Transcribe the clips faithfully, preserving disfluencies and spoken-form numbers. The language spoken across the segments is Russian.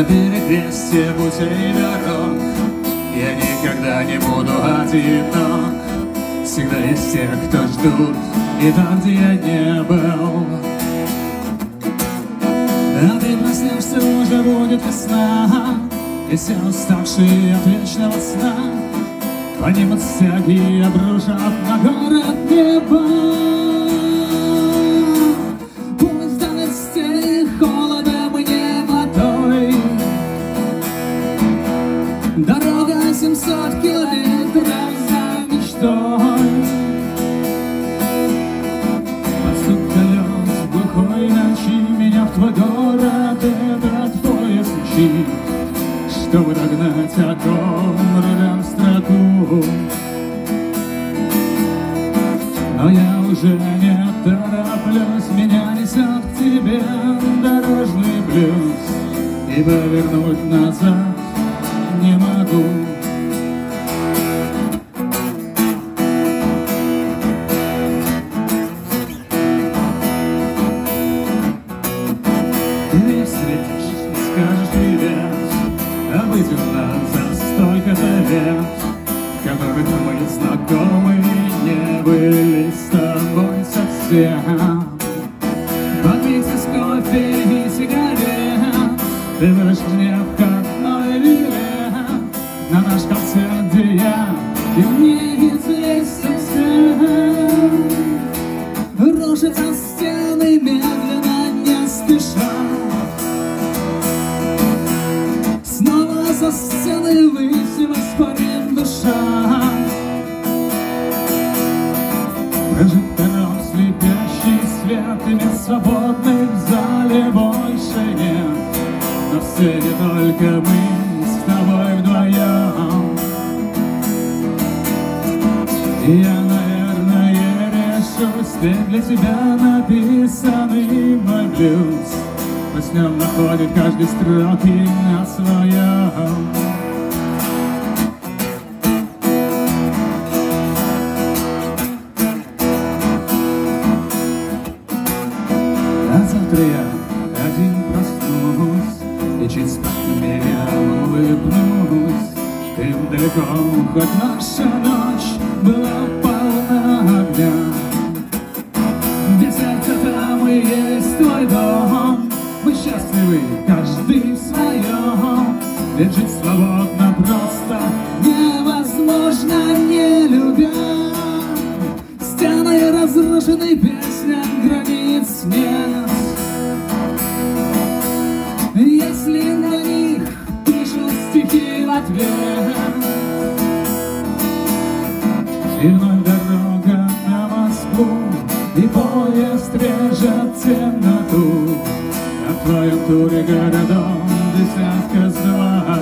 На перекрестье путей дорог я никогда не буду одинок. Всегда есть те, кто ждут, и там, где я не был. А ты проснешься, уже будет весна, и все уставшие от вечного сна поднимут стяги и обрушат на город небо. Пусть давит стены холодом и не водой. Дорога семьсот километров за мечтой. Под стук колес в глухой ночи меня в твой город, этот поезд мчит, чтобы догнать огонь рулем строку. Но я уже не тороплюсь, меня несет к тебе дорожный блюз, и повернуть назад не могу. Ты встретишь и скажешь привет, обыденно за столько-то лет, в которых мы знакомы не были с тобой совсем. Под микс кофе и сигарет ты вырежешь мне входной билет на наш концерт, где я и неизвестен всем. Рушатся стены медленно, не спеша. Снова за сценой выйти воспарит душа. Прожектором слепящий свет, и мест свободных в зале больше нет. На сцене только мы с тобой вдвоем. И я, наверное, решусь спеть для тебя написанный мой блюз. Пусть в нем находит каждой строки на своем. А завтра я один проснусь, и через пятнами я улыбнусь. Ты далеко, хоть наша ночь была полна огня. Где сердце, там и есть твой дом. Мы счастливы, каждый в своем. Ведь жить свободно просто невозможно, не любя. Стены разрушены, песня границ нет. Если на них пишут стихи в ответ. И вновь дорога на Москву, и поезд режет темноту. А в твоем туре городов десятка с два.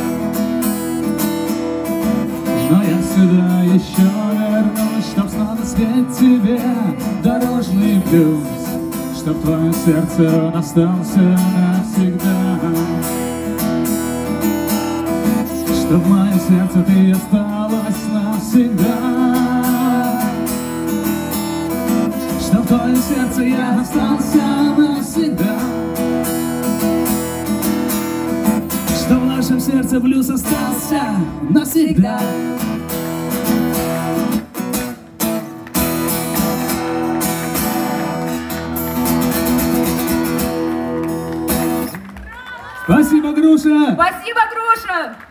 Но я сюда еще вернусь, чтоб снова спеть тебе дорожный блюз, чтоб в твоем сердце он остался навсегда. Чтоб в моем сердце ты осталась навсегда. Чтоб в твоем сердце я остался навсегда. Чтоб в нашем сердце блюз остался навсегда. Спасибо, Груша! Спасибо, Груша!